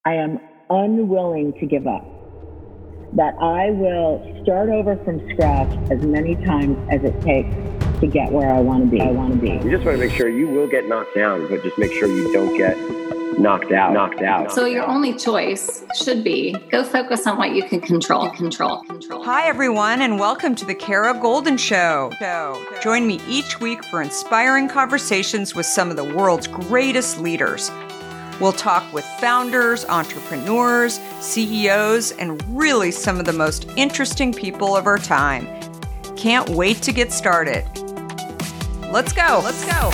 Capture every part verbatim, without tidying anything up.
I am unwilling to give up. That I will start over from scratch as many times as it takes to get where I want to be. I want to be. You just want to make sure you will get knocked down, but just make sure you don't get knocked out. Knocked out. So your only choice should be go focus on what you can control. Control. Control. Hi, everyone, and welcome to the Kara Goldin Show. Join me each week for inspiring conversations with some of the world's greatest leaders. We'll talk with founders, entrepreneurs, C E Os, and really some of the most interesting people of our time. Can't wait to get started. Let's go. Let's go.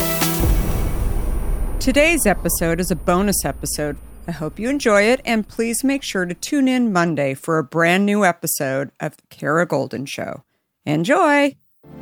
Today's episode is a bonus episode. I hope you enjoy it, and please make sure to tune in Monday for a brand new episode of the Kara Goldin Show. Enjoy!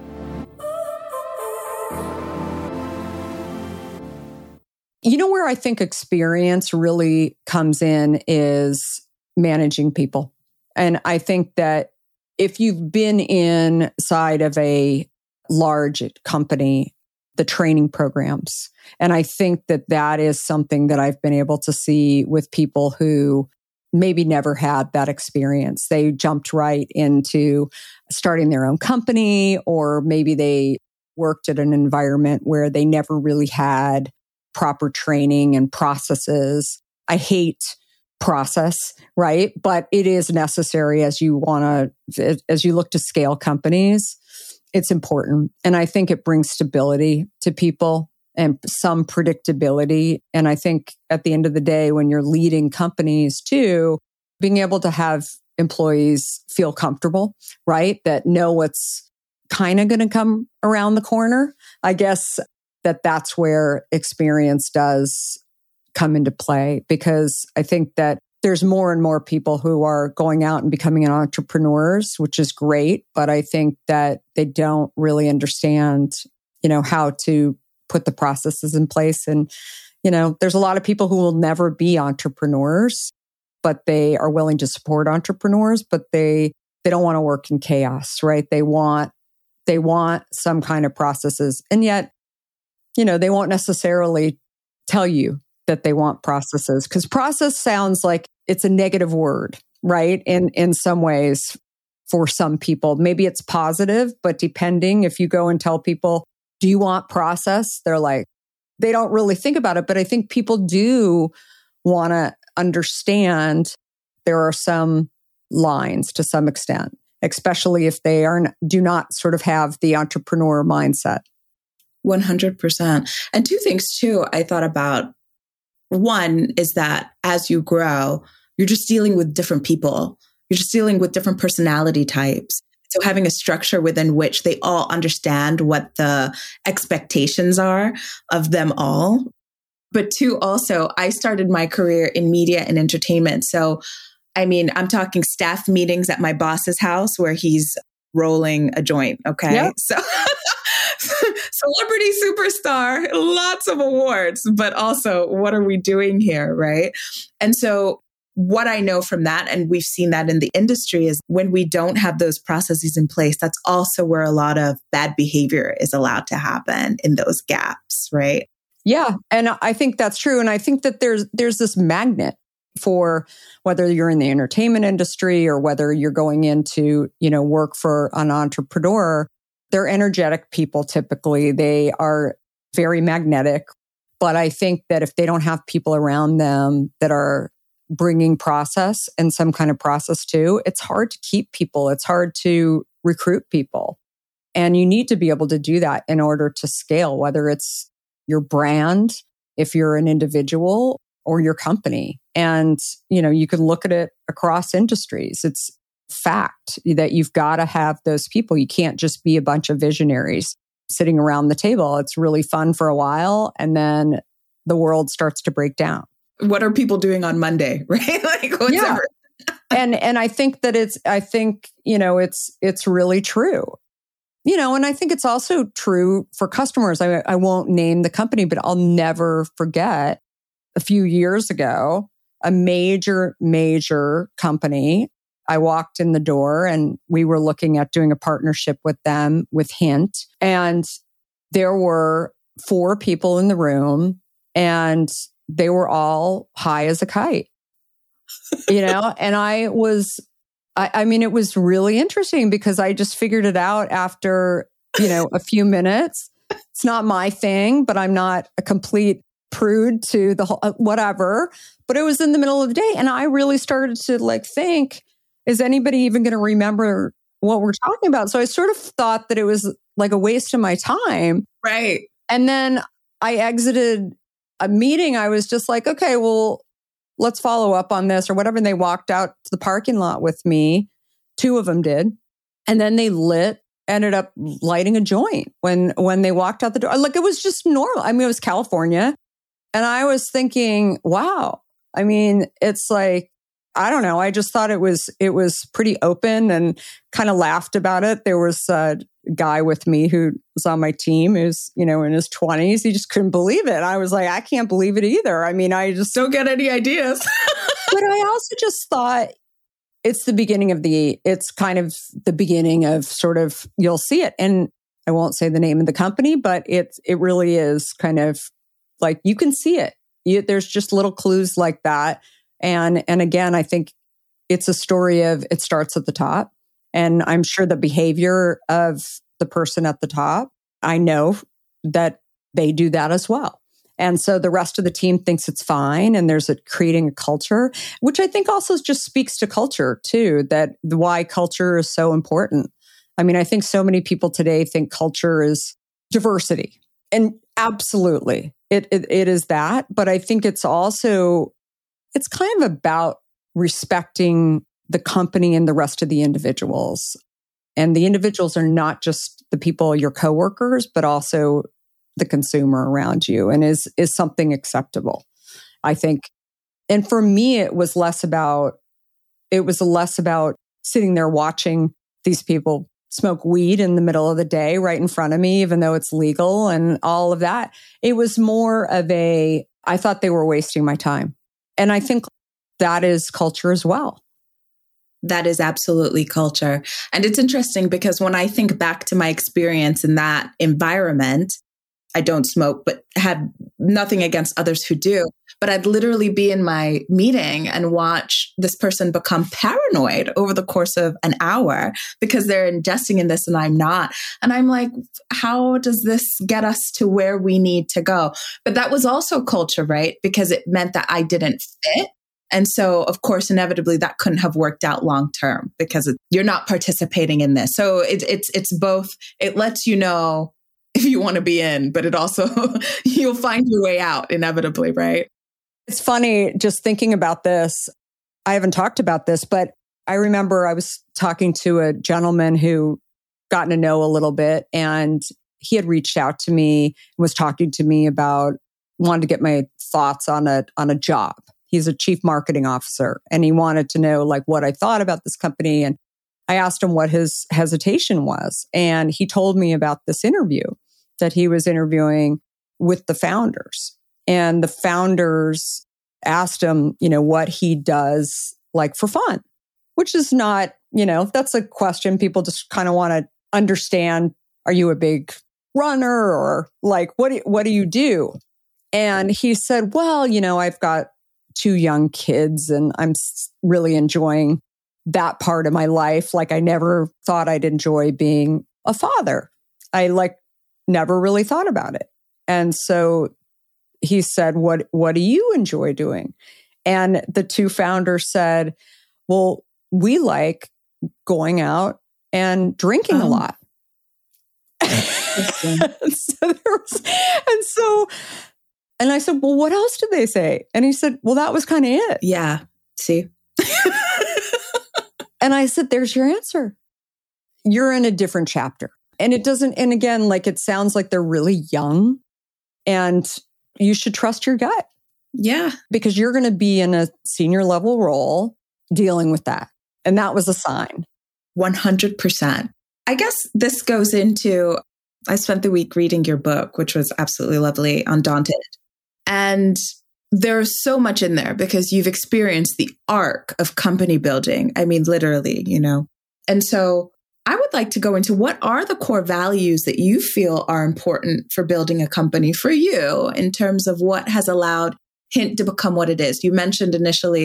You know where I think experience really comes in is managing people. And I think that if you've been inside of a large company, the training programs, and I think that that is something that I've been able to see with people who maybe never had that experience. They jumped right into starting their own company, or maybe they worked at an environment where they never really had proper training and processes. I hate process, right? But it is necessary as you want to, as you look to scale companies, it's important. And I think it brings stability to people and some predictability. And I think at the end of the day, when you're leading companies too, being able to have employees feel comfortable, right? That know what's kind of going to come around the corner. I guess that that's where experience does come into play, because I think that there's more and more people who are going out and becoming entrepreneurs, which is great. But I think that they don't really understand, you know, how to put the processes in place. And, you know, there's a lot of people who will never be entrepreneurs, but they are willing to support entrepreneurs, but they, they don't want to work in chaos, right? They want, they want some kind of processes. And yet, you know, they won't necessarily tell you that they want processes, because process sounds like it's a negative word, right? In in some ways, for some people, maybe it's positive, but depending, if you go and tell people, do you want process? They're like, they don't really think about it. But I think people do want to understand there are some lines to some extent, especially if they are do not sort of have the entrepreneur mindset. one hundred percent. And two things too, I thought about. One is that as you grow, you're just dealing with different people. You're just dealing with different personality types. So having a structure within which they all understand what the expectations are of them all. But two, also, I started my career in media and entertainment. So, I mean, I'm talking staff meetings at my boss's house where he's rolling a joint. Okay. Yep. So celebrity superstar, lots of awards, but also what are we doing here, right? And so what I know from that, and we've seen that in the industry, is when we don't have those processes in place, that's also where a lot of bad behavior is allowed to happen in those gaps, right? Yeah. And I think that's true. And I think that there's there's this magnet for whether you're in the entertainment industry or whether you're going into, you know, work for an entrepreneur. They're energetic people typically. They are very magnetic. But I think that if they don't have people around them that are bringing process and some kind of process too, it's hard to keep people. It's hard to recruit people. And you need to be able to do that in order to scale, whether it's your brand, if you're an individual, or your company. And, you know, you can look at it across industries. It's fact that you've got to have those people. You can't just be a bunch of visionaries sitting around the table. It's really fun for a while, and then the world starts to break down. What are people doing on Monday, right? Like what's yeah. ever- and and I think that it's I think, you know, it's it's really true. You know, and I think it's also true for customers. I I won't name the company, but I'll never forget a few years ago, a major major company, I walked in the door and we were looking at doing a partnership with them with Hint. And there were four people in the room and they were all high as a kite. you know, and I was, I, I mean, it was really interesting because I just figured it out after, you know, a few minutes. It's not my thing, but I'm not a complete prude to the whole, uh, whatever. But it was in the middle of the day. And I really started to like think, is anybody even going to remember what we're talking about? So I sort of thought that it was like a waste of my time. Right. And then I exited a meeting. I was just like, okay, well, let's follow up on this or whatever. And they walked out to the parking lot with me. Two of them did. And then they lit, ended up lighting a joint when, when they walked out the door. Like, it was just normal. I mean, it was California. And I was thinking, wow. I mean, it's like, I don't know. I just thought it was, it was pretty open and kind of laughed about it. There was a guy with me who was on my team who's, you know, in his twenties. He just couldn't believe it. I was like, I can't believe it either. I mean, I just don't get any ideas. But I also just thought it's the beginning of the, it's kind of the beginning of sort of, you'll see it. And I won't say the name of the company, but it's, it really is kind of like, you can see it. You, there's just little clues like that. And, and again, I think it's a story of it starts at the top. And I'm sure the behavior of the person at the top, I know that they do that as well. And so the rest of the team thinks it's fine. And there's a creating a culture, which I think also just speaks to culture too, that why culture is so important. I mean, I think so many people today think culture is diversity. And absolutely, it, it, it is that. But I think it's also, it's kind of about respecting the company and the rest of the individuals. And the individuals are not just the people, your coworkers, but also the consumer around you. And is is something acceptable, I think. And for me, it was less about, it was less about sitting there watching these people smoke weed in the middle of the day right in front of me, even though it's legal and all of that. It was more of a, I thought they were wasting my time. And I think that is culture as well. That is absolutely culture. And it's interesting because when I think back to my experience in that environment, I don't smoke, but had nothing against others who do. But I'd literally be in my meeting and watch this person become paranoid over the course of an hour because they're ingesting in this and I'm not. And I'm like, how does this get us to where we need to go? But that was also culture, right? Because it meant that I didn't fit. And so, of course, inevitably, that couldn't have worked out long term because it, you're not participating in this. So it, it's it's both. It lets you know if you want to be in, but it also, you'll find your way out inevitably, right? It's funny just thinking about this. I haven't talked about this, but I remember I was talking to a gentleman who gotten to know a little bit, and he had reached out to me and was talking to me about wanted to get my thoughts on a on a job. He's a chief marketing officer, and he wanted to know like what I thought about this company. And I asked him what his hesitation was. And he told me about this interview that he was interviewing with the founders. And the founders asked him, you know, what he does like for fun, which is not, you know, that's a question people just kind of want to understand. Are you a big runner or like, what do, what do you do? And he said, well, you know, I've got two young kids and I'm really enjoying that part of my life. Like I never thought I'd enjoy being a father. I like never really thought about it. And so he said, what, what do you enjoy doing? And the two founders said, well, we like going out and drinking um, a lot. so there was, and so, and I said, well, what else did they say? And he said, well, that was kind of it. Yeah. See? And I said, there's your answer. You're in a different chapter. And it doesn't, and again, like it sounds like they're really young and you should trust your gut. Yeah. Because you're going to be in a senior level role dealing with that. And that was a sign. one hundred percent. I guess this goes into, I spent the week reading your book, which was absolutely lovely, Undaunted. And there's so much in there because you've experienced the arc of company building. I mean, literally, you know. And so I would like to go into what are the core values that you feel are important for building a company for you in terms of what has allowed Hint to become what it is. You mentioned initially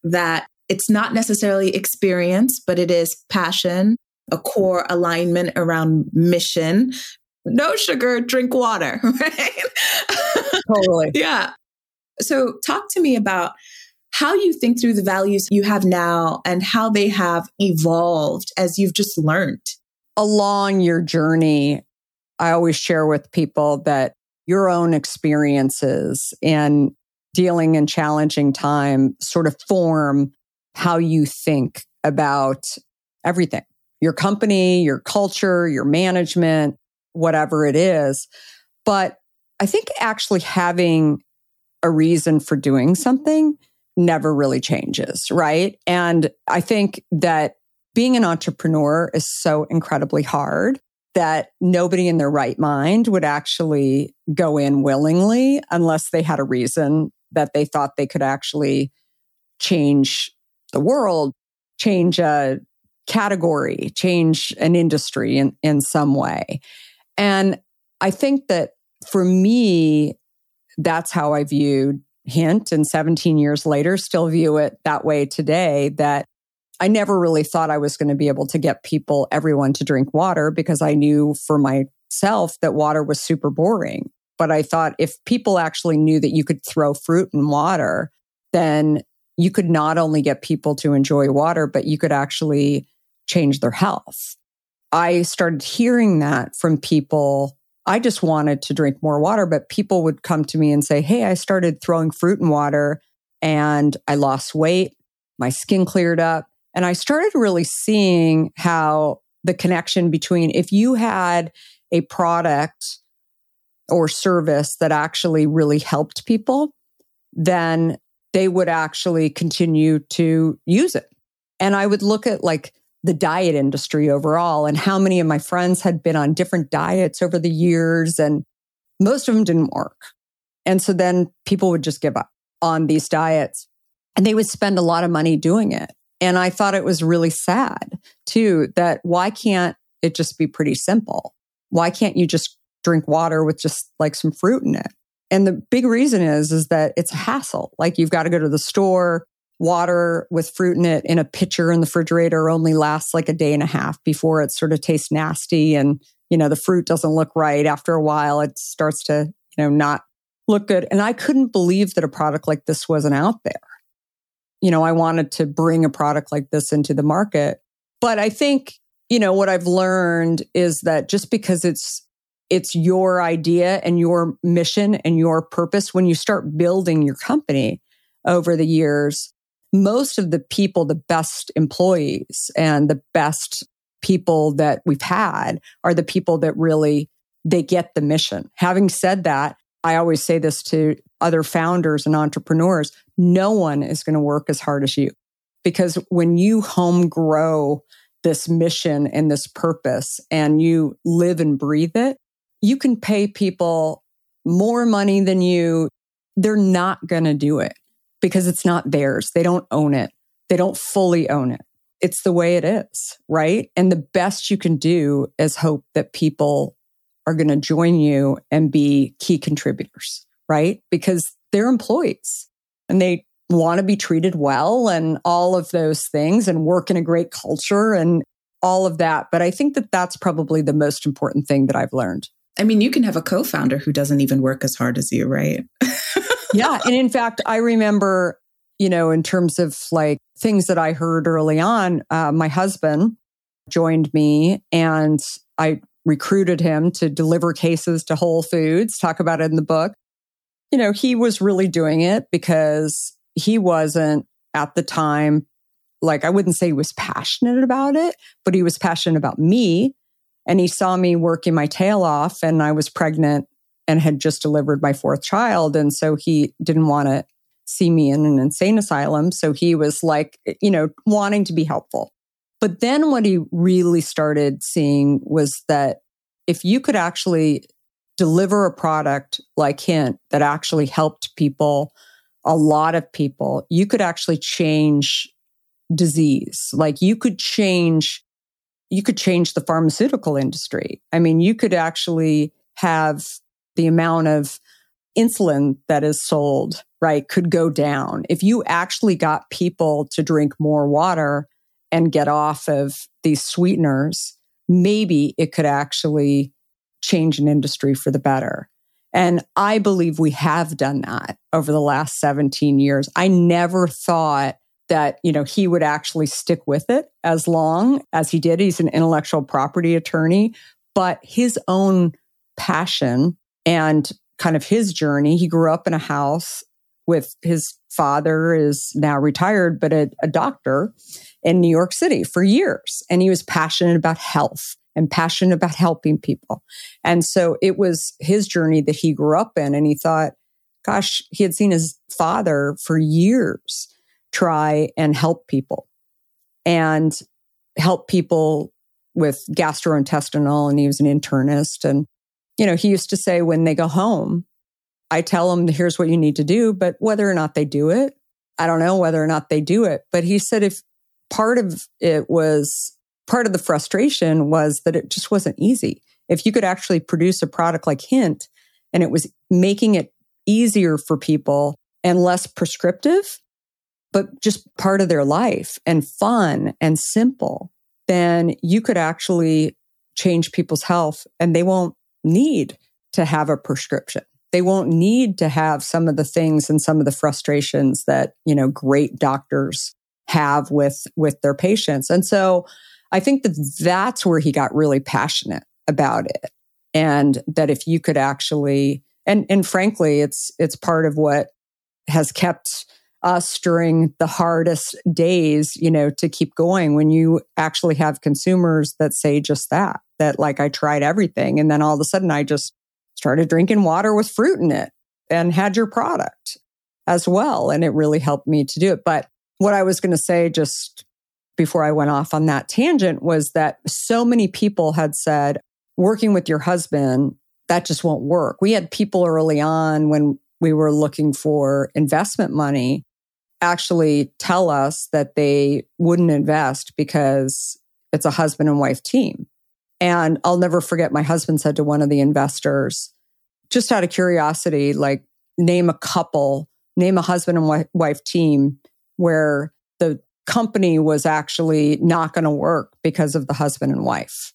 that it's not necessarily experience, but it is passion, a core alignment around mission. No sugar, drink water, right? Totally. Yeah. So talk to me about how you think through the values you have now and how they have evolved as you've just learned. Along your journey, I always share with people that your own experiences and dealing in challenging time sort of form how you think about everything, your company, your culture, your management, whatever it is. But I think actually having a reason for doing something never really changes, right? And I think that being an entrepreneur is so incredibly hard that nobody in their right mind would actually go in willingly unless they had a reason that they thought they could actually change the world, change a category, change an industry in, in some way. And I think that for me, that's how I viewed Hint, and seventeen years later, still view it that way today, that I never really thought I was going to be able to get people, everyone to drink water, because I knew for myself that water was super boring. But I thought if people actually knew that you could throw fruit in water, then you could not only get people to enjoy water, but you could actually change their health. I started hearing that from people. I just wanted to drink more water, but people would come to me and say, hey, I started throwing fruit in water and I lost weight. My skin cleared up. And I started really seeing how the connection between if you had a product or service that actually really helped people, then they would actually continue to use it. And I would look at like the diet industry overall and how many of my friends had been on different diets over the years, and most of them didn't work. And so then people would just give up on these diets and they would spend a lot of money doing it. And I thought it was really sad too, that why can't it just be pretty simple? Why can't you just drink water with just like some fruit in it? And the big reason is, is that it's a hassle. Like you've got to go to the store. Water with fruit in it in a pitcher in the refrigerator only lasts like a day and a half before it sort of tastes nasty. And, you know, the fruit doesn't look right. After a while, it starts to, you know, not look good. And I couldn't believe that a product like this wasn't out there. You know, I wanted to bring a product like this into the market. But I think, you know, what I've learned is that just because it's it's your idea and your mission and your purpose, when you start building your company over the years, most of the people, the best employees and the best people that we've had are the people that really, they get the mission. Having said that, I always say this to other founders and entrepreneurs, no one is going to work as hard as you. Because when you home grow this mission and this purpose and you live and breathe it, you can pay people more money than you. They're not going to do it. Because it's not theirs. They don't own it. They don't fully own it. It's the way it is, right? And the best you can do is hope that people are going to join you and be key contributors, right? Because they're employees and they want to be treated well and all of those things and work in a great culture and all of that. But I think that that's probably the most important thing that I've learned. I mean, you can have a co-founder who doesn't even work as hard as you, right? Yeah. And in fact, I remember, you know, in terms of like things that I heard early on, uh, my husband joined me and I recruited him to deliver cases to Whole Foods, talk about it in the book. You know, he was really doing it because he wasn't at the time, like I wouldn't say he was passionate about it, but he was passionate about me. And he saw me working my tail off and I was pregnant and had just delivered my fourth child. And so he didn't want to see me in an insane asylum. So he was like, you know, wanting to be helpful. But then what he really started seeing was that if you could actually deliver a product like Hint that actually helped people, a lot of people, you could actually change disease. Like you could change, you could change the pharmaceutical industry. I mean, you could actually have the amount of insulin that is sold right, could go down. If you actually got people to drink more water and get off of these sweeteners, maybe it could actually change an industry for the better. And I believe we have done that over the last seventeen years. I never thought that, you know, he would actually stick with it as long as he did. He's an intellectual property attorney, but his own passion and kind of his journey, he grew up in a house with his father is now retired, but a, a doctor in New York City for years. And he was passionate about health and passionate about helping people. And so it was his journey that he grew up in. And he thought, gosh, he had seen his father for years try and help people and help people with gastrointestinal. And he was an internist. And, you know, he used to say when they go home, I tell them, here's what you need to do, but whether or not they do it, I don't know whether or not they do it. But he said if part of it was, part of the frustration was that it just wasn't easy. If you could actually produce a product like Hint and it was making it easier for people and less prescriptive, but just part of their life and fun and simple, then you could actually change people's health and they won't need to have a prescription. They won't need to have some of the things and some of the frustrations that, you know, great doctors have with, with their patients. And so I think that that's where he got really passionate about it. And that if you could actually, and, and frankly, it's, it's part of what has kept us during the hardest days, you know, to keep going when you actually have consumers that say just that, that like, I tried everything. And then all of a sudden I just started drinking water with fruit in it and had your product as well. And it really helped me to do it. But what I was going to say just before I went off on that tangent was that so many people had said, working with your husband, that just won't work. We had people early on when we were looking for investment money actually tell us that they wouldn't invest because it's a husband and wife team. And I'll never forget, my husband said to one of the investors, just out of curiosity, like name a couple, name a husband and wife team where the company was actually not going to work because of the husband and wife.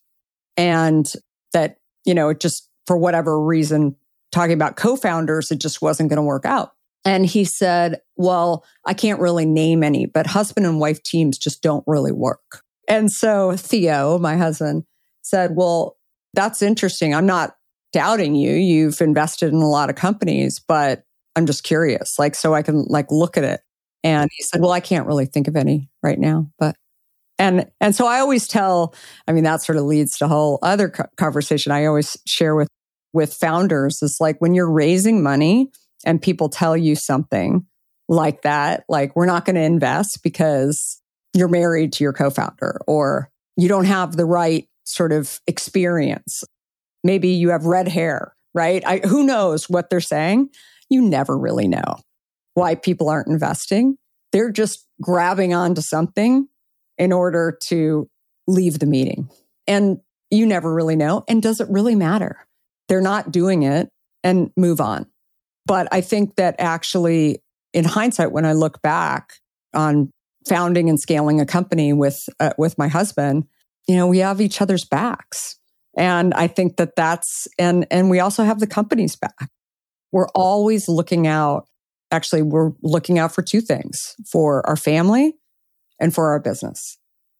And that, you know, it just, for whatever reason, talking about co-founders, it just wasn't going to work out. And he said, well, I can't really name any, but husband and wife teams just don't really work. And so Theo, my husband, said, well, that's interesting. I'm not doubting you. You've invested in a lot of companies, but I'm just curious, like, so I can like look at it. And he said, well, I can't really think of any right now, but, and, and so I always tell, I mean, that sort of leads to a whole other co- conversation I always share with, with founders is like when you're raising money and people tell you something like that, like we're not going to invest because you're married to your co-founder or you don't have the right sort of experience. Maybe you have red hair, right? I, who knows what they're saying? You never really know why people aren't investing. They're just grabbing onto something in order to leave the meeting. And you never really know. And does it really matter? They're not doing it and move on. But I think that actually, in hindsight, when I look back on founding and scaling a company with uh, with my husband, you know, we have each other's backs. And I think that that's, and and we also have the company's back. We're always looking out. Actually, we're looking out for two things, for our family and for our business.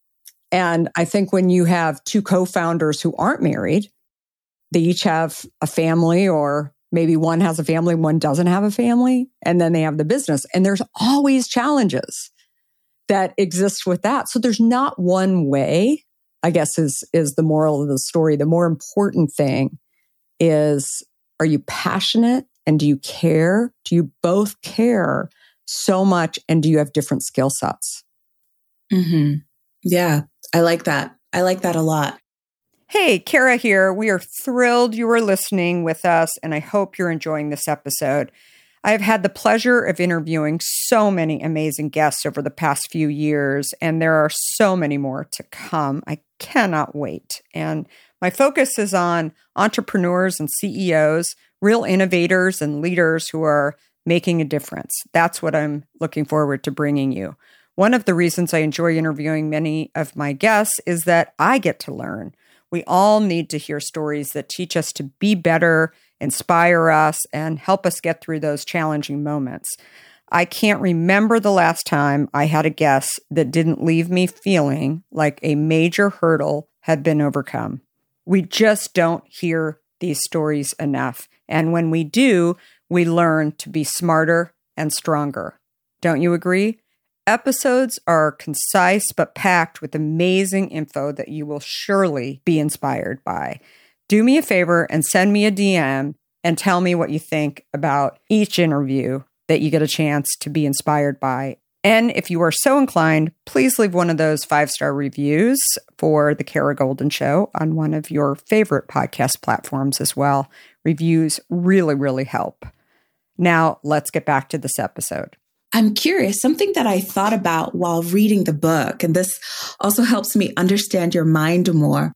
And I think when you have two co-founders who aren't married, they each have a family, or maybe one has a family, one doesn't have a family, and then they have the business. And there's always challenges that exist with that. So there's not one way, I guess, is, is the moral of the story. The more important thing is, are you passionate and do you care? Do you both care so much and do you have different skill sets? Mm-hmm. Yeah, I like that. I like that a lot. Hey, Kara here. We are thrilled you are listening with us, and I hope you're enjoying this episode. I've had the pleasure of interviewing so many amazing guests over the past few years, and there are so many more to come. I cannot wait. And my focus is on entrepreneurs and C E Os, real innovators and leaders who are making a difference. That's what I'm looking forward to bringing you. One of the reasons I enjoy interviewing many of my guests is that I get to learn. We all need to hear stories that teach us to be better, inspire us, and help us get through those challenging moments. I can't remember the last time I had a guest that didn't leave me feeling like a major hurdle had been overcome. We just don't hear these stories enough. And when we do, we learn to be smarter and stronger. Don't you agree? Episodes are concise but packed with amazing info that you will surely be inspired by. Do me a favor and send me a D M and tell me what you think about each interview that you get a chance to be inspired by. And if you are so inclined, please leave one of those five-star reviews for The Kara Goldin Show on one of your favorite podcast platforms as well. Reviews really, really help. Now, let's get back to this episode. I'm curious, something that I thought about while reading the book, and this also helps me understand your mind more.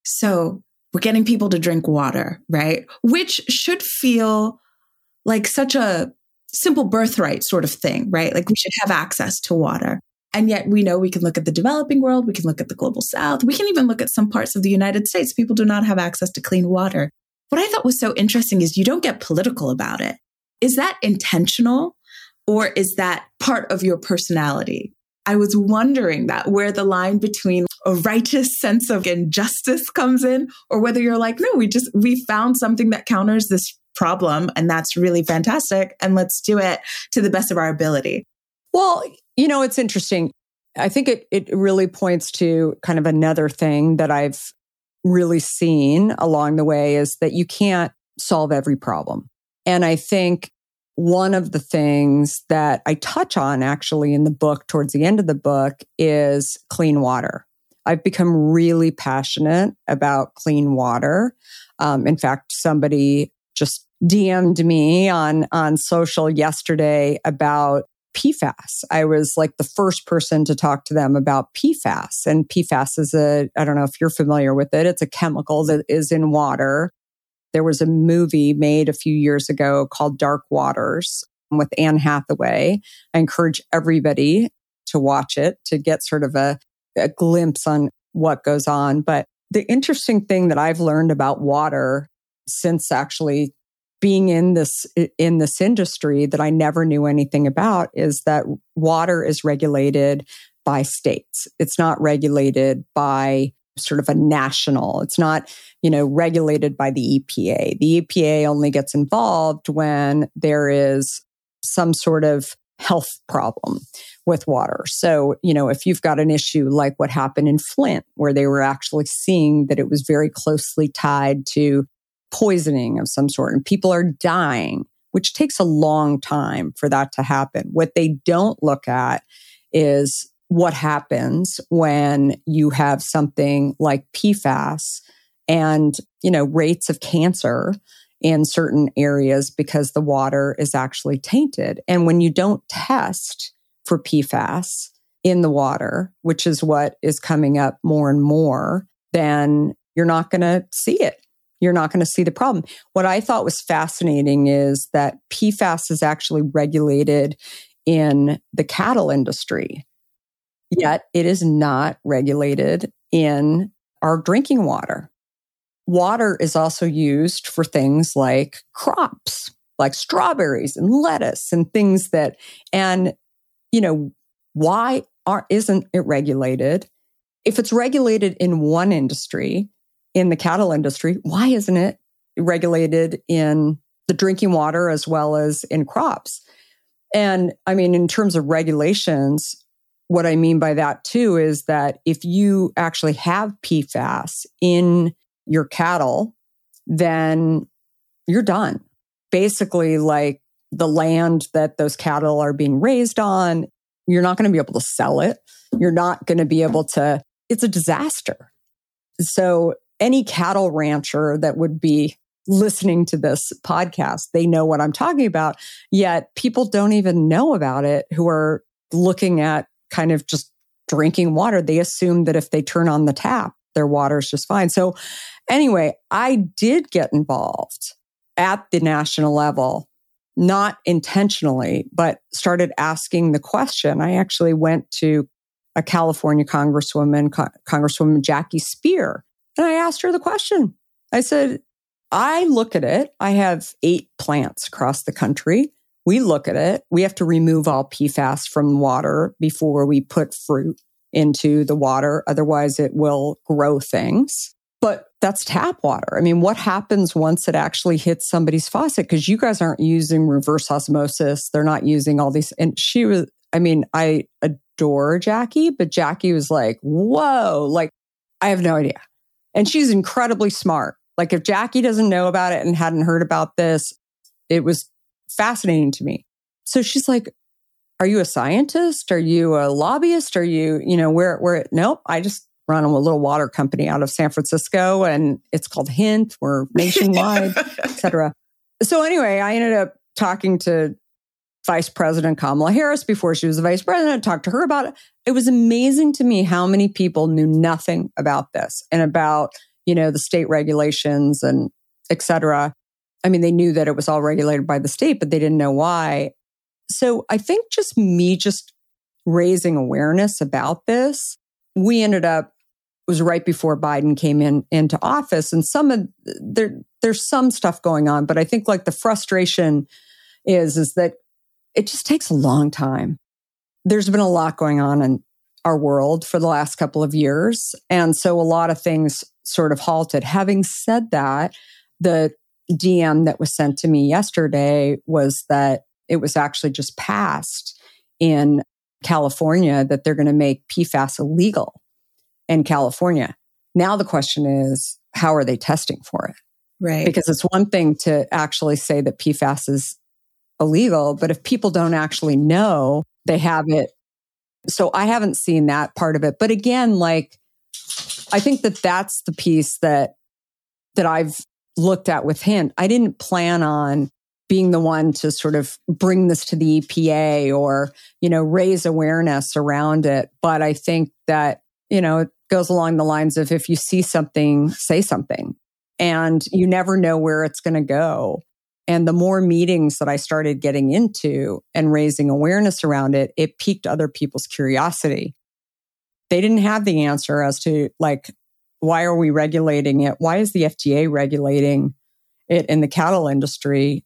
So we're getting people to drink water, right? Which should feel like such a simple birthright sort of thing, right? Like we should have access to water. And yet we know we can look at the developing world, we can look at the global south, we can even look at some parts of the United States. People do not have access to clean water. What I thought was so interesting is you don't get political about it. Is that intentional or is that part of your personality? I was wondering that where the line between a righteous sense of injustice comes in, or whether you're like, no, we just, we found something that counters this problem and that's really fantastic. And let's do it to the best of our ability. Well, you know, it's interesting. I think it it really points to kind of another thing that I've really seen along the way is that you can't solve every problem. And I think one of the things that I touch on actually in the book, towards the end of the book, is clean water. I've become really passionate about clean water. Um, in fact, somebody just D M'd me on, on social yesterday about P FAS. I was like the first person to talk to them about P FAS. And P FAS is a, I don't know if you're familiar with it, it's a chemical that is in water. There was a movie made a few years ago called Dark Waters with Anne Hathaway. I encourage everybody to watch it to get sort of a, a glimpse on what goes on. But the interesting thing that I've learned about water since actually being in this in this industry that I never knew anything about is that water is regulated by states. It's not regulated by sort of a national. It's not, you know, regulated by the E P A. The E P A only gets involved when there is some sort of health problem with water. So, you know, if you've got an issue like what happened in Flint, where they were actually seeing that it was very closely tied to poisoning of some sort and people are dying, which takes a long time for that to happen. What they don't look at is what happens when you have something like P FAS and, you know, rates of cancer in certain areas because the water is actually tainted. And when you don't test for P FAS in the water, which is what is coming up more and more, then you're not going to see it. You're not going to see the problem. What I thought was fascinating is that P FAS is actually regulated in the cattle industry, yet it is not regulated in our drinking water. Water is also used for things like crops, like strawberries and lettuce and things that, and, you know, why aren't, isn't it regulated? If it's regulated in one industry, in the cattle industry, why isn't it regulated in the drinking water as well as in crops? And I mean, in terms of regulations, what I mean by that too is that if you actually have P FAS in your cattle, then you're done. Basically, like the land that those cattle are being raised on, you're not going to be able to sell it. You're not going to be able to, it's a disaster. So any cattle rancher that would be listening to this podcast, they know what I'm talking about. Yet people don't even know about it who are looking at kind of just drinking water. They assume that if they turn on the tap, their water is just fine. So anyway, I did get involved at the national level not intentionally, but started asking the question. I actually went to a California congresswoman, Co- Congresswoman Jackie Speier, and I asked her the question. I said, I look at it. I have eight plants across the country. We look at it. We have to remove all P FAS from water before we put fruit into the water. Otherwise, it will grow things. But that's tap water. I mean, what happens once it actually hits somebody's faucet? Because you guys aren't using reverse osmosis. They're not using all these. And she was, I mean, I adore Jackie, but Jackie was like, whoa, like, I have no idea. And she's incredibly smart. Like, if Jackie doesn't know about it and hadn't heard about this, it was fascinating to me. So she's like, are you a scientist? Are you a lobbyist? Are you, you know, where, where, nope, I just run a little water company out of San Francisco and it's called Hint. We're nationwide, et cetera. So anyway, I ended up talking to Vice President Kamala Harris before she was the vice president, talked to her about it. It was amazing to me how many people knew nothing about this and about, you know, the state regulations and et cetera. I mean, they knew that it was all regulated by the state, but they didn't know why. So I think just me just raising awareness about this, we ended up, it was right before Biden came in into office, and some of there there's some stuff going on, but I think like the frustration is is that it just takes a long time. There's been a lot going on in our world for the last couple of years, and so a lot of things sort of halted. Having said that, the D M that was sent to me yesterday was that it was actually just passed in California that they're going to make P FAS illegal in California. Now the question is, how are they testing for it? Right. Because it's one thing to actually say that P FAS is illegal, but if people don't actually know they have it. So I haven't seen that part of it. But again, like, I think that that's the piece that, that I've looked at with Hint. I didn't plan on being the one to sort of bring this to the E P A or, you know, raise awareness around it. But I think that, you know, it goes along the lines of if you see something, say something. And you never know where it's going to go. And the more meetings that I started getting into and raising awareness around it, it piqued other people's curiosity. They didn't have the answer as to, like, why are we regulating it? Why is the F D A regulating it in the cattle industry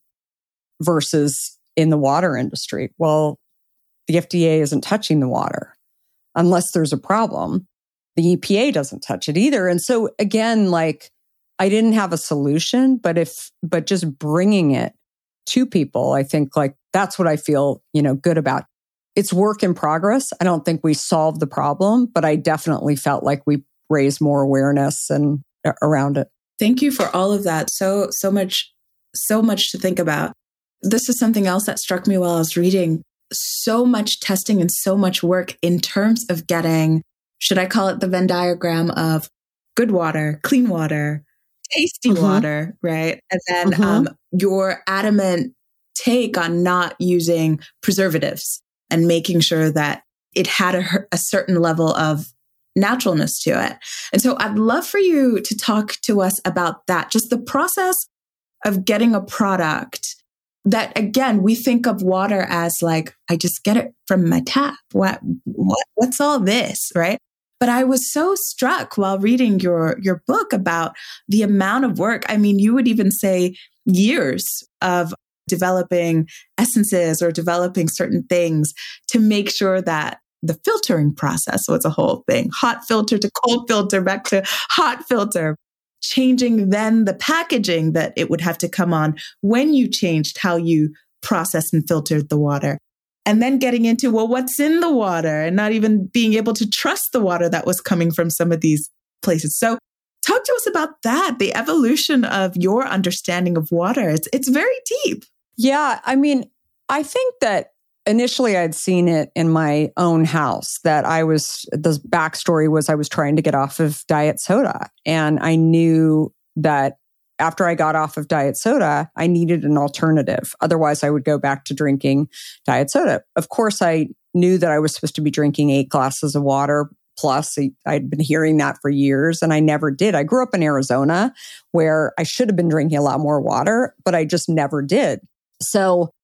versus in the water industry? Well, the F D A isn't touching the water unless there's a problem. The E P A doesn't touch it either. And so again, like, I didn't have a solution, but if, but just bringing it to people, I think like that's what I feel, you know, good about. It's work in progress. I don't think we solved the problem, but I definitely felt like we raised more awareness and uh, around it. Thank you for all of that. So, so much, so much to think about. This is something else that struck me while I was reading. So much testing and so much work in terms of getting, should I call it the Venn diagram of good water, clean water, tasty mm-hmm. water, right? And then mm-hmm. um, your adamant take on not using preservatives and making sure that it had a, a certain level of naturalness to it. And so I'd love for you to talk to us about that, just the process of getting a product that, again, we think of water as like, I just get it from my tap. What, what, what's all this, right? But I was so struck while reading your, your book about the amount of work. I mean, you would even say years of developing essences or developing certain things to make sure that the filtering process was a whole thing. Hot filter to cold filter, back to hot filter. Changing then the packaging that it would have to come on when you changed how you processed and filtered the water. And then getting into, well, what's in the water and not even being able to trust the water that was coming from some of these places. So talk to us about that, the evolution of your understanding of water. It's, it's very deep. Yeah. I mean, I think that initially I'd seen it in my own house that I was, the backstory was I was trying to get off of diet soda. And I knew that after I got off of diet soda, I needed an alternative. Otherwise, I would go back to drinking diet soda. Of course, I knew that I was supposed to be drinking eight glasses of water plus. I'd been hearing that for years and I never did. I grew up in Arizona where I should have been drinking a lot more water, but I just never did. So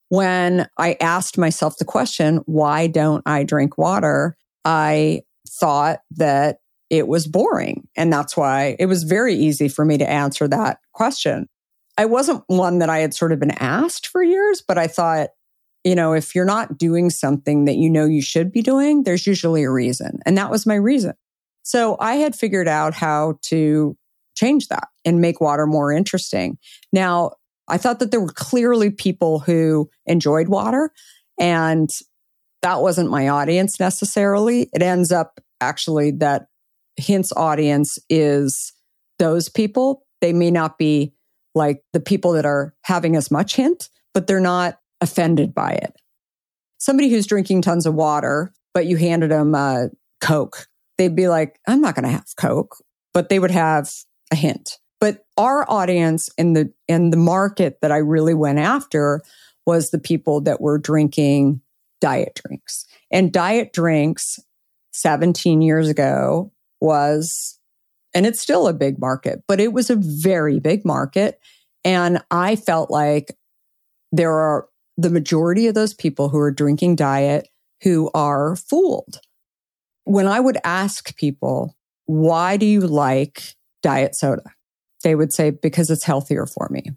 when I asked myself the question, why don't I drink water? I thought that it was boring. And that's why it was very easy for me to answer that question. I wasn't one that I had sort of been asked for years, but I thought, you know, if you're not doing something that you know you should be doing, there's usually a reason. And that was my reason. So I had figured out how to change that and make water more interesting. Now, I thought that there were clearly people who enjoyed water, and that wasn't my audience necessarily. It ends up actually that Hint's audience is those people. They may not be like the people that are having as much Hint, but they're not offended by it. Somebody who's drinking tons of water, but you handed them uh, Coke, they'd be like, I'm not going to have Coke, but they would have a Hint. But our audience in the in the market that I really went after was the people that were drinking diet drinks. And diet drinks seventeen years ago was, and it's still a big market, but it was a very big market. And I felt like there are the majority of those people who are drinking diet who are fooled. When I would ask people, why do you like diet soda? They would say, because it's healthier for me.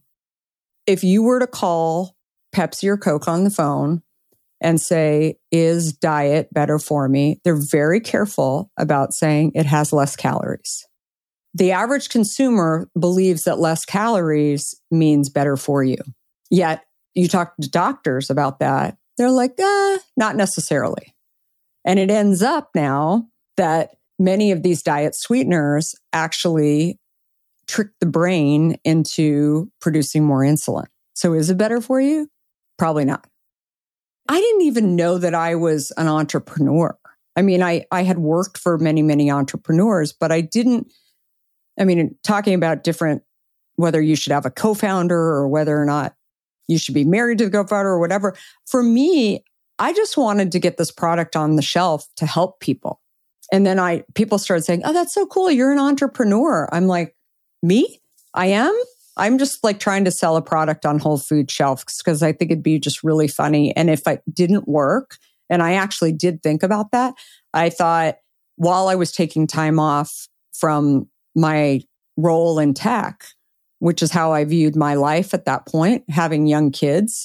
If you were to call Pepsi or Coke on the phone and say, is diet better for me? They're very careful about saying it has less calories. The average consumer believes that less calories means better for you. Yet you talk to doctors about that, they're like, ah, not necessarily. And it ends up now that many of these diet sweeteners actually trick the brain into producing more insulin. So is it better for you? Probably not. I didn't even know that I was an entrepreneur. I mean, I, I had worked for many, many entrepreneurs, but I didn't, I mean, talking about different, whether you should have a co-founder or whether or not you should be married to the co-founder or whatever. For me, I just wanted to get this product on the shelf to help people. And then I, people started saying, oh, that's so cool. You're an entrepreneur. I'm like, me? I am? I'm just like trying to sell a product on Whole Foods shelves because I think it'd be just really funny. And if it didn't work, and I actually did think about that, I thought while I was taking time off from my role in tech, which is how I viewed my life at that point, having young kids,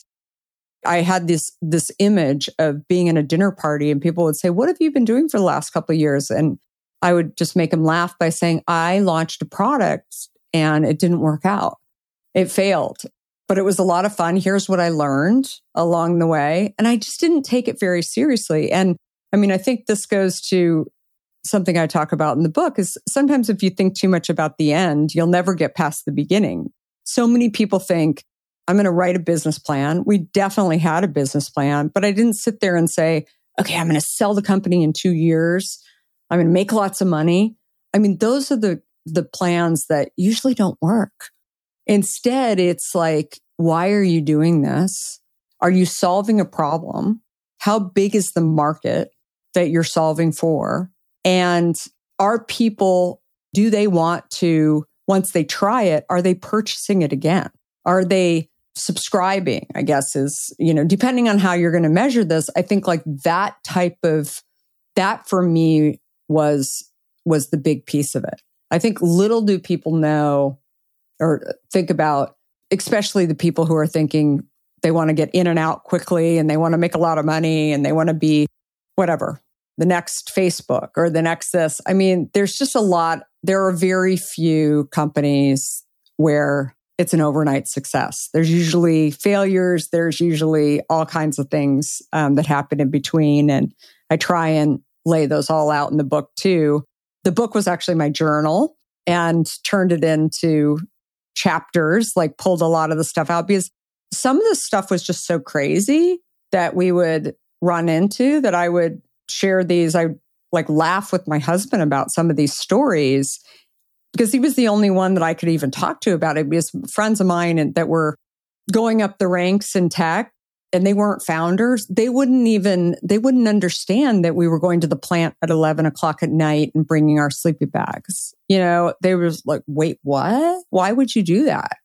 I had this this image of being in a dinner party and people would say, what have you been doing for the last couple of years? And I would just make them laugh by saying, I launched a product and it didn't work out. It failed, but it was a lot of fun. Here's what I learned along the way. And I just didn't take it very seriously. And I mean, I think this goes to something I talk about in the book is sometimes if you think too much about the end, you'll never get past the beginning. So many people think, I'm going to write a business plan. We definitely had a business plan, but I didn't sit there and say, okay, I'm going to sell the company in two years. I'm going to make lots of money. I mean, those are the, the plans that usually don't work. Instead, it's like, why are you doing this? Are you solving a problem? How big is the market that you're solving for? And are people, do they want to, once they try it, are they purchasing it again? Are they subscribing, I guess is, you know, depending on how you're going to measure this, I think like that type of, that for me was, was the big piece of it. I think little do people know or think about, especially the people who are thinking they want to get in and out quickly and they want to make a lot of money and they want to be whatever, the next Facebook or the next this. I mean, there's just a lot, there are very few companies where it's an overnight success. There's usually failures. There's usually all kinds of things um, that happen in between. And I try and lay those all out in the book too. The book was actually my journal and turned it into chapters, like pulled a lot of the stuff out because some of the stuff was just so crazy that we would run into that I would share these. I like laugh with my husband about some of these stories because he was the only one that I could even talk to about it because friends of mine that were going up the ranks in tech and they weren't founders, they wouldn't even, they wouldn't understand that we were going to the plant at eleven o'clock at night and bringing our sleepy bags. You know, they were like, wait, what? Why would you do that?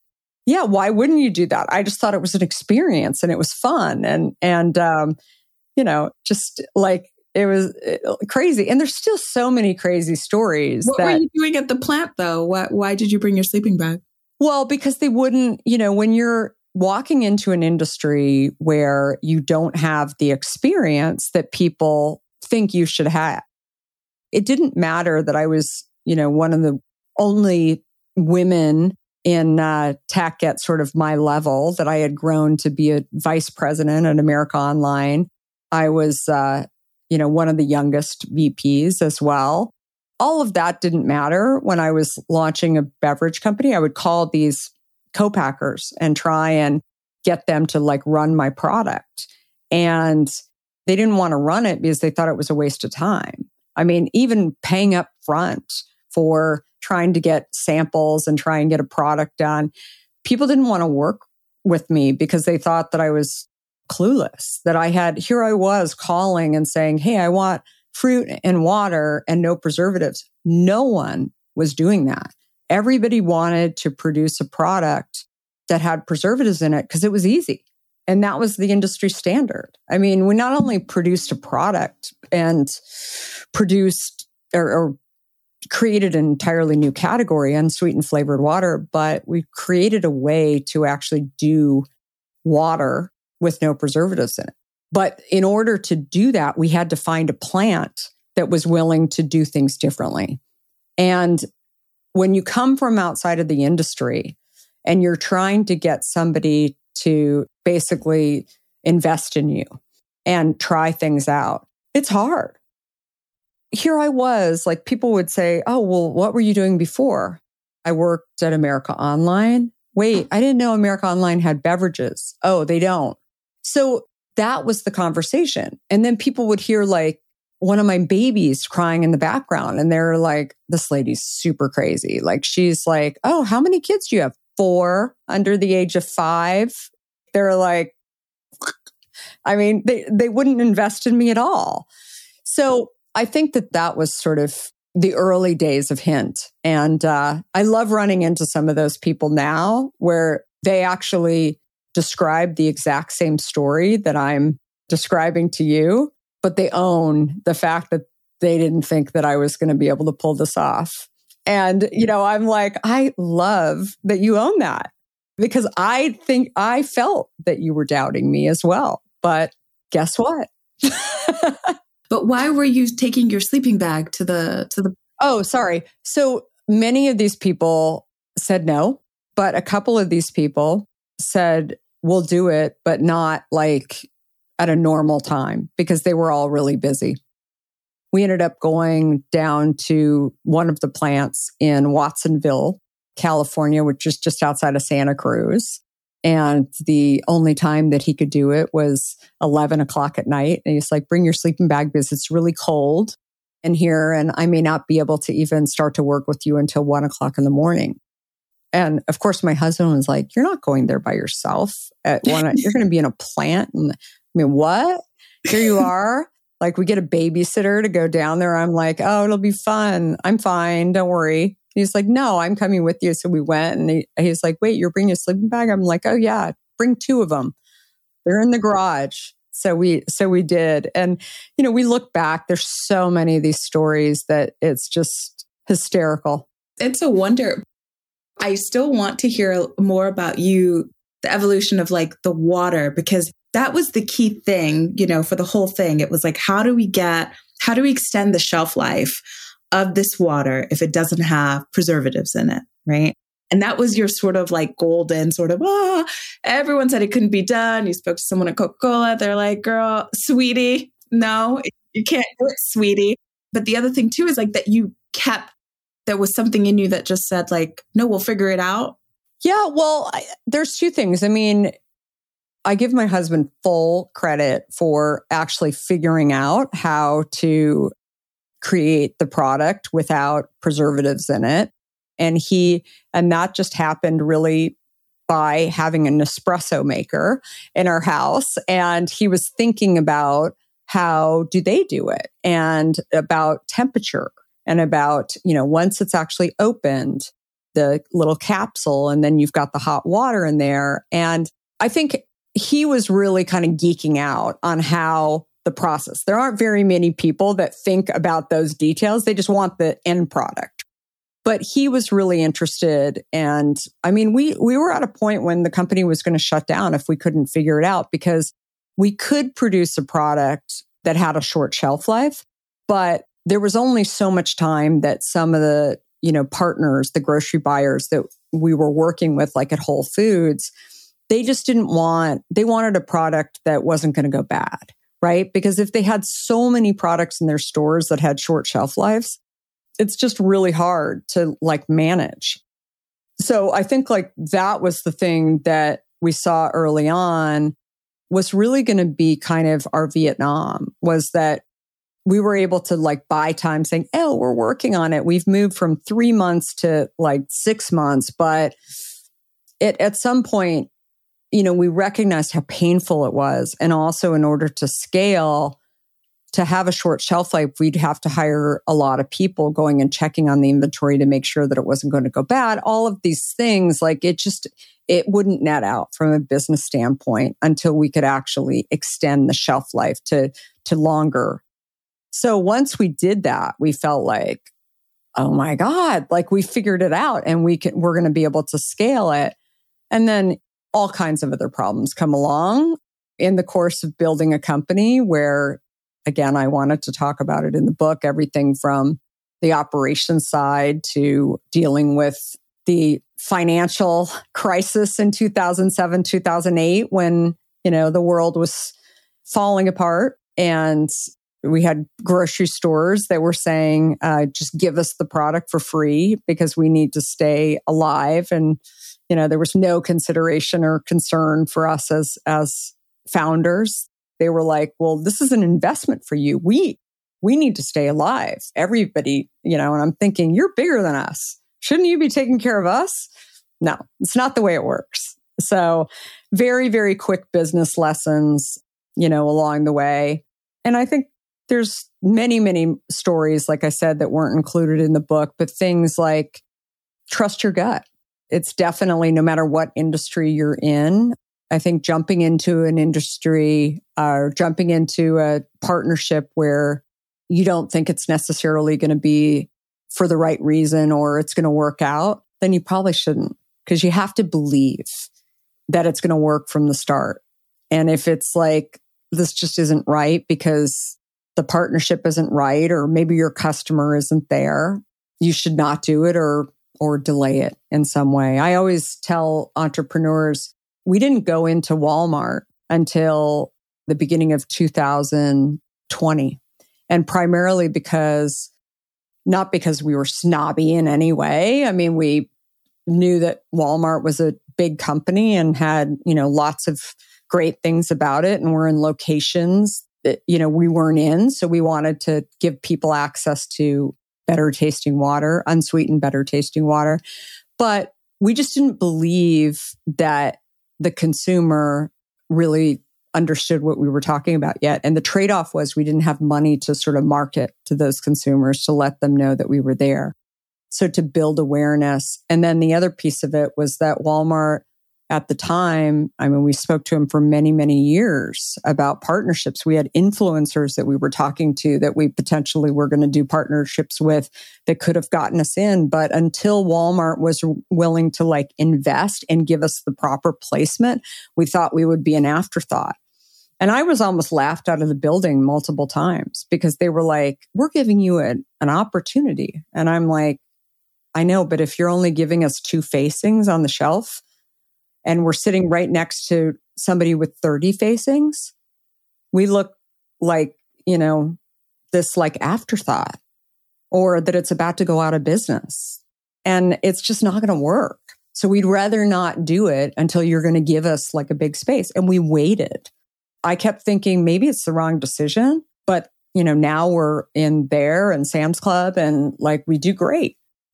yeah, why wouldn't you do that? I just thought it was an experience and it was fun. And, and, um, you know, just like, it was crazy. And there's still so many crazy stories. What that, were you doing at the plant though? Why, why did you bring your sleeping bag? Well, because they wouldn't, you know, when you're walking into an industry where you don't have the experience that people think you should have, it didn't matter that I was, you know, one of the only women in uh, tech at sort of my level, that I had grown to be a vice president at America Online. I was, uh, you know, one of the youngest V Ps as well. All of that didn't matter when I was launching a beverage company. I would call these co-packers and try and get them to like run my product. And they didn't want to run it because they thought it was a waste of time. I mean, even paying up front for trying to get samples and try and get a product done, people didn't want to work with me because they thought that I was clueless, that I had, here I was calling and saying, hey, I want fruit and water and no preservatives. No one was doing that. Everybody wanted to produce a product that had preservatives in it because it was easy. And that was the industry standard. I mean, we not only produced a product and produced or, or created an entirely new category, unsweetened flavored water, but we created a way to actually do water with no preservatives in it. But in order to do that, we had to find a plant that was willing to do things differently. And when you come from outside of the industry and you're trying to get somebody to basically invest in you and try things out, it's hard. Here I was, like people would say, oh, well, what were you doing before? I worked at America Online. Wait, I didn't know America Online had beverages. Oh, they don't. So that was the conversation. And then people would hear like one of my babies crying in the background. And they're like, this lady's super crazy. Like, she's like, oh, how many kids do you have? Four under the age of five. They're like, I mean, they, they wouldn't invest in me at all. So I think that that was sort of the early days of Hint. And uh, I love running into some of those people now where they actually describe the exact same story that I'm describing to you, but they own the fact that they didn't think that I was going to be able to pull this off. And, you know, I'm like, I love that you own that because I think I felt that you were doubting me as well. But guess what? But why were you taking your sleeping bag to the, to the, Oh, sorry. So many of these people said no, but a couple of these people said, we'll do it, but not like at a normal time because they were all really busy. We ended up going down to one of the plants in Watsonville, California, which is just outside of Santa Cruz. And the only time that he could do it was eleven o'clock at night. And he's like, bring your sleeping bag because it's really cold in here. And I may not be able to even start to work with you until one o'clock in the morning. And of course, my husband was like, you're not going there by yourself at one. You're going to be in a plant. And I mean, what? Here you are. Like, we get a babysitter to go down there. I'm like, oh, it'll be fun. I'm fine. Don't worry. He's like, no, I'm coming with you. So we went and he, he's like, wait, you're bringing a sleeping bag? I'm like, oh yeah, bring two of them. They're in the garage. So we, so we did. And, you know, we look back, there's so many of these stories that it's just hysterical. It's a wonder. I still want to hear more about you, the evolution of like the water, because that was the key thing, you know, for the whole thing. It was like, how do we get, how do we extend the shelf life of this water if it doesn't have preservatives in it, right? And that was your sort of like golden sort of, ah, everyone said it couldn't be done. You spoke to someone at Coca-Cola. They're like, girl, sweetie, no, you can't do it, sweetie. But the other thing too is like that you kept, there was something in you that just said like, no, we'll figure it out. Yeah, well, I, there's two things. I mean, I give my husband full credit for actually figuring out how to create the product without preservatives in it. And he, and that just happened really by having an espresso maker in our house. And he was thinking about how do they do it and about temperature and about, you know, once it's actually opened, the little capsule, and then you've got the hot water in there. And I think he was really kind of geeking out on how the process. There aren't very many people that think about those details. They just want the end product. But he was really interested. And I mean, we, we were at a point when the company was going to shut down if we couldn't figure it out, because we could produce a product that had a short shelf life, but there was only so much time that some of the, you know, partners, the grocery buyers that we were working with, like at Whole Foods, they just didn't want, they wanted a product that wasn't going to go bad, right? Because if they had so many products in their stores that had short shelf lives, it's just really hard to like manage. So I think like that was the thing that we saw early on was really going to be kind of our Vietnam, was that we were able to like buy time saying, oh, we're working on it. We've moved from three months to like six months. But it, at some point, you know, we recognized how painful it was. And also in order to scale, to have a short shelf life, we'd have to hire a lot of people going and checking on the inventory to make sure that it wasn't going to go bad. All of these things, like it just, it wouldn't net out from a business standpoint until we could actually extend the shelf life to, to longer. So once we did that, we felt like, oh my God, like we figured it out and we can, we're going to be able to scale it. And then all kinds of other problems come along in the course of building a company where, again, I wanted to talk about it in the book, everything from the operations side to dealing with the financial crisis in two thousand seven, two thousand eight, when, you know, the world was falling apart and we had grocery stores that were saying, uh, just give us the product for free because we need to stay alive. And, you know, there was no consideration or concern for us as, as founders. They were like, well, this is an investment for you. We, we need to stay alive. Everybody, you know, and I'm thinking, you're bigger than us. Shouldn't you be taking care of us? No, it's not the way it works. So very, very quick business lessons, you know, along the way. And I think there's many, many stories, like I said, that weren't included in the book, but things like trust your gut. It's definitely, no matter what industry you're in, I think jumping into an industry or uh, jumping into a partnership where you don't think it's necessarily going to be for the right reason or it's going to work out, then you probably shouldn't, because you have to believe that it's going to work from the start. And if it's like, this just isn't right because the partnership isn't right, or maybe your customer isn't there, you should not do it or or delay it in some way. I always tell entrepreneurs, we didn't go into Walmart until the beginning of two thousand twenty. And primarily because, not because we were snobby in any way. I mean, we knew that Walmart was a big company and had, you know, lots of great things about it. And we're in locations that, you know, we weren't in. So we wanted to give people access to better tasting water, unsweetened, better tasting water. But we just didn't believe that the consumer really understood what we were talking about yet. And the trade-off was we didn't have money to sort of market to those consumers to let them know that we were there. So to build awareness. And then the other piece of it was that Walmart at the time, I mean, we spoke to them for many, many years about partnerships. We had influencers that we were talking to that we potentially were going to do partnerships with that could have gotten us in. But until Walmart was willing to like invest and give us the proper placement, we thought we would be an afterthought. And I was almost laughed out of the building multiple times because they were like, we're giving you a, an opportunity. And I'm like, I know, but if you're only giving us two facings on the shelf, and we're sitting right next to somebody with thirty facings, we look like, you know, this like afterthought, or that it's about to go out of business. And it's just not going to work. So we'd rather not do it until you're going to give us like a big space. And we waited. I kept thinking maybe it's the wrong decision, but you know, now we're in there and Sam's Club and like we do great.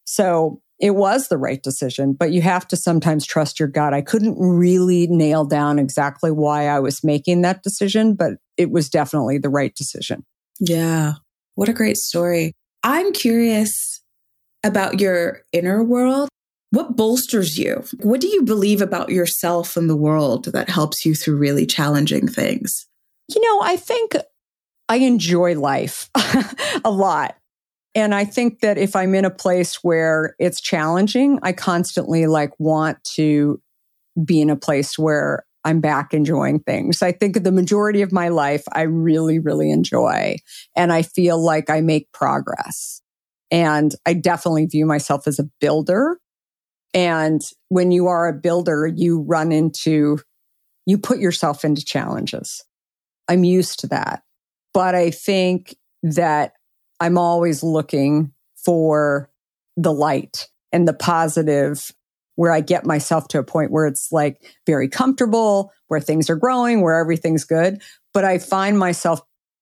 So it was the right decision, but you have to sometimes trust your gut. I couldn't really nail down exactly why I was making that decision, but it was definitely the right decision. Yeah. What a great story. I'm curious about your inner world. What bolsters you? What do you believe about yourself and the world that helps you through really challenging things? You know, I think I enjoy life a lot. And I think that if I'm in a place where it's challenging, I constantly like want to be in a place where I'm back enjoying things. I think the majority of my life, I really, really enjoy. And I feel like I make progress. And I definitely view myself as a builder. And when you are a builder, you run into, you put yourself into challenges. I'm used to that. But I think that I'm always looking for the light and the positive, where I get myself to a point where it's like very comfortable, where things are growing, where everything's good. But I find myself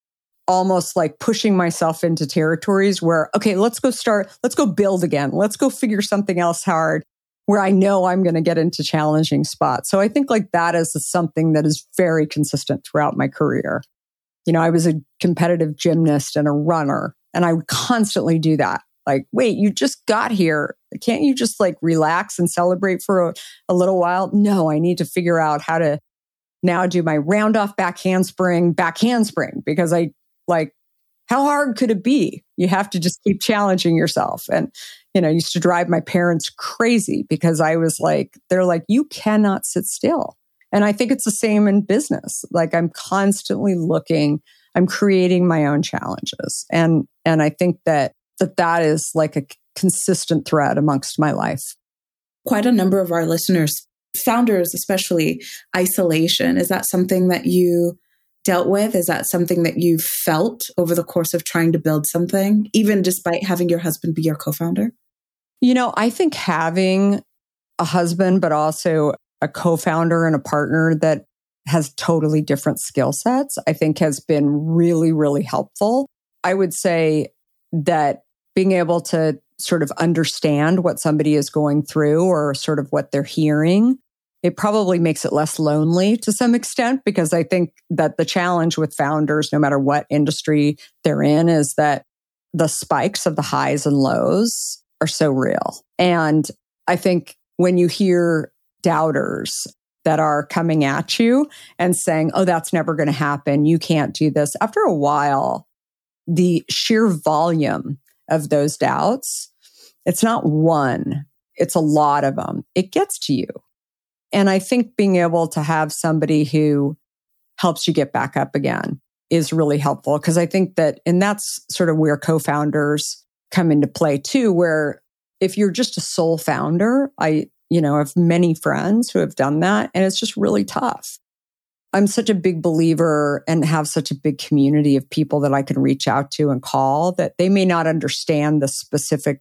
almost like pushing myself into territories where, okay, let's go start, let's go build again. Let's go figure something else hard, where I know I'm going to get into challenging spots. So I think like that is something that is very consistent throughout my career. You know, I was a competitive gymnast and a runner, and I would constantly do that. Like, wait, you just got here. Can't you just like relax and celebrate for a, a little while? No, I need to figure out how to now do my round off back handspring, back handspring, because I like, how hard could it be? You have to just keep challenging yourself. And, you know, I used to drive my parents crazy because I was like, they're like, you cannot sit still. And I think it's the same in business. Like I'm constantly looking, I'm creating my own challenges. And, and I think that that that is like a consistent thread amongst my life. Quite a number of our listeners, founders especially, isolation. Is that something that you dealt with? Is that something that you felt over the course of trying to build something, even despite having your husband be your co-founder? You know, I think having a husband, but also a co-founder and a partner that has totally different skill sets, I think has been really, really helpful. I would say that being able to sort of understand what somebody is going through or sort of what they're hearing, it probably makes it less lonely to some extent, because I think that the challenge with founders, no matter what industry they're in, is that the spikes of the highs and lows are so real. And I think when you hear doubters that are coming at you and saying, oh, that's never going to happen, you can't do this, after a while, the sheer volume of those doubts, it's not one, it's a lot of them. It gets to you. And I think being able to have somebody who helps you get back up again is really helpful, because I think that, and that's sort of where co-founders come into play too, where if you're just a sole founder, I, you know, have many friends who have done that, and it's just really tough. I'm such a big believer and have such a big community of people that I can reach out to and call, that they may not understand the specific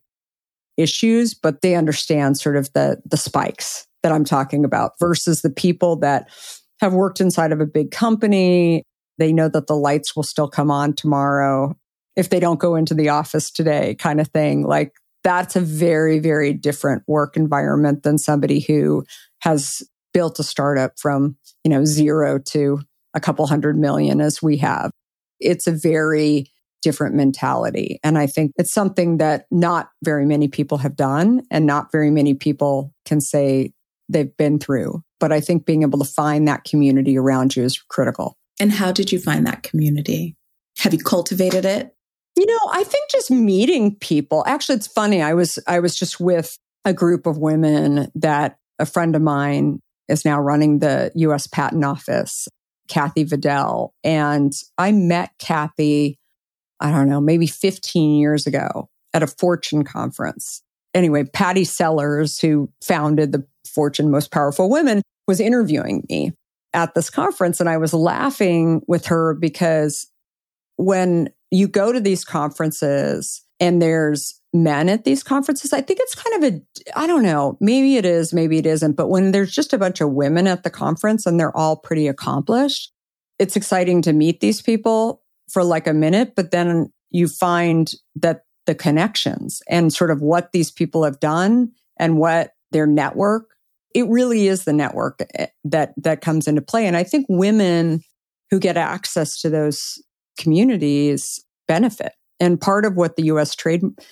issues, but they understand sort of the, the spikes that I'm talking about, versus the people that have worked inside of a big company. They know that the lights will still come on tomorrow if they don't go into the office today, kind of thing. Like that's a very, very different work environment than somebody who has built a startup from, you know, zero to a couple hundred million as we have. It's a very different mentality. And I think it's something that not very many people have done, and not very many people can say they've been through. But I think being able to find that community around you is critical. And how did you find that community? Have you cultivated it? You know, I think just meeting people. Actually, it's funny. I was I was just with a group of women that a friend of mine is now running the U S Patent Office, Kathy Vidal. And I met Kathy, I don't know, maybe fifteen years ago at a Fortune conference. Anyway, Patty Sellers, who founded the Fortune Most Powerful Women, was interviewing me at this conference. And I was laughing with her because when you go to these conferences and there's men at these conferences, I think it's kind of a, I don't know, maybe it is, maybe it isn't. But when there's just a bunch of women at the conference and they're all pretty accomplished, it's exciting to meet these people for like a minute. But then you find that the connections and sort of what these people have done and what their network, it really is the network that that comes into play. And I think women who get access to those communities benefit. And part of what the U S Trade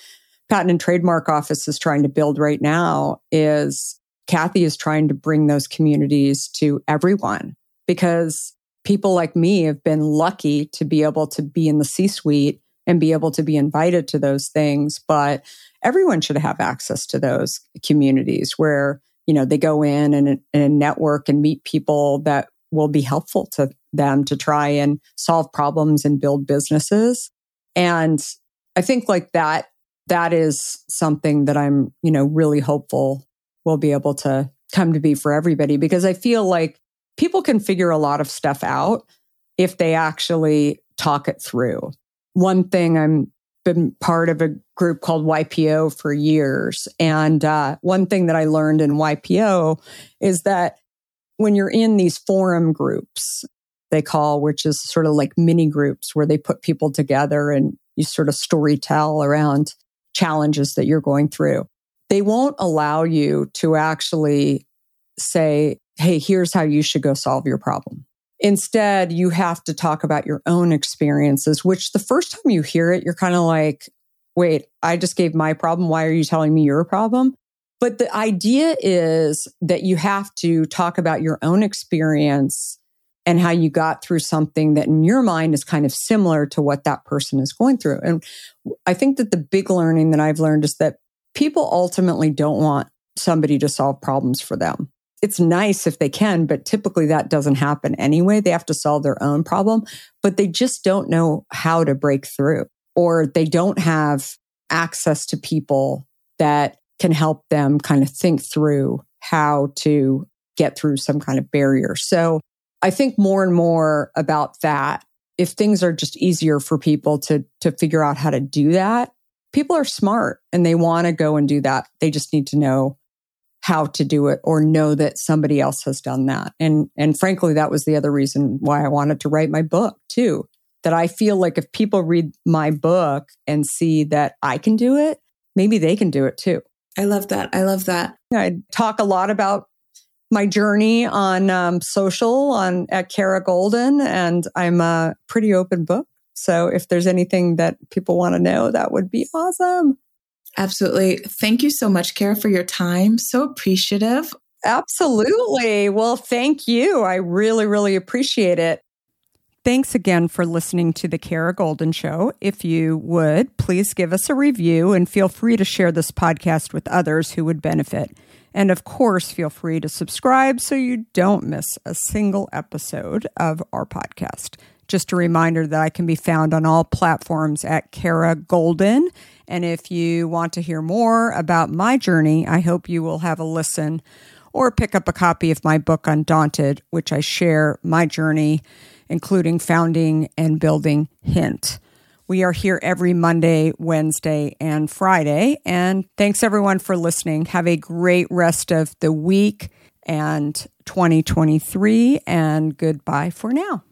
Patent and Trademark Office is trying to build right now is Kathy is trying to bring those communities to everyone, because people like me have been lucky to be able to be in the C-suite and be able to be invited to those things. But everyone should have access to those communities where, you know, they go in and, and network and meet people that will be helpful to them to try and solve problems and build businesses. And I think like that, that is something that I'm, you know, really hopeful will be able to come to be for everybody, because I feel like people can figure a lot of stuff out if they actually talk it through. One thing, I'm been part of a group called Y P O for years. And uh, one thing that I learned in Y P O is that when you're in these forum groups, they call, which is sort of like mini groups where they put people together and you sort of story tell around challenges that you're going through. They won't allow you to actually say, hey, here's how you should go solve your problem. Instead, you have to talk about your own experiences, which the first time you hear it, you're kind of like, wait, I just gave my problem. Why are you telling me your problem? But the idea is that you have to talk about your own experience and how you got through something that in your mind is kind of similar to what that person is going through. And I think that the big learning that I've learned is that people ultimately don't want somebody to solve problems for them. It's nice if they can, but typically that doesn't happen anyway. They have to solve their own problem, but they just don't know how to break through, or they don't have access to people that can help them kind of think through how to get through some kind of barrier. So I think more and more about that. If things are just easier for people to, to figure out how to do that, people are smart and they want to go and do that. They just need to know how to do it or know that somebody else has done that. And, and frankly, that was the other reason why I wanted to write my book too, that I feel like if people read my book and see that I can do it, maybe they can do it too. I love that. I love that. I talk a lot about my journey on um, social on at Kara Goldin, and I'm a pretty open book. So if there's anything that people want to know, that would be awesome. Absolutely. Thank you so much, Kara, for your time. So appreciative. Absolutely. Well, thank you. I really, really appreciate it. Thanks again for listening to The Kara Goldin Show. If you would, please give us a review and feel free to share this podcast with others who would benefit. And of course, feel free to subscribe so you don't miss a single episode of our podcast. Just a reminder that I can be found on all platforms at Kara Goldin. And if you want to hear more about my journey, I hope you will have a listen or pick up a copy of my book, Undaunted, which I share my journey, including founding and building Hint. We are here every Monday, Wednesday, and Friday. And thanks everyone for listening. Have a great rest of the week and twenty twenty-three, and goodbye for now.